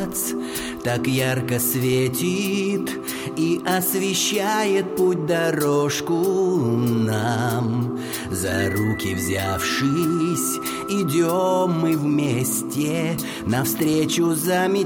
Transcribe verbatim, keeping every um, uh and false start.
месяц так ярко светит и освещает путь, дорожку нам. За руки взявшись, идем мы вместе навстречу замечательным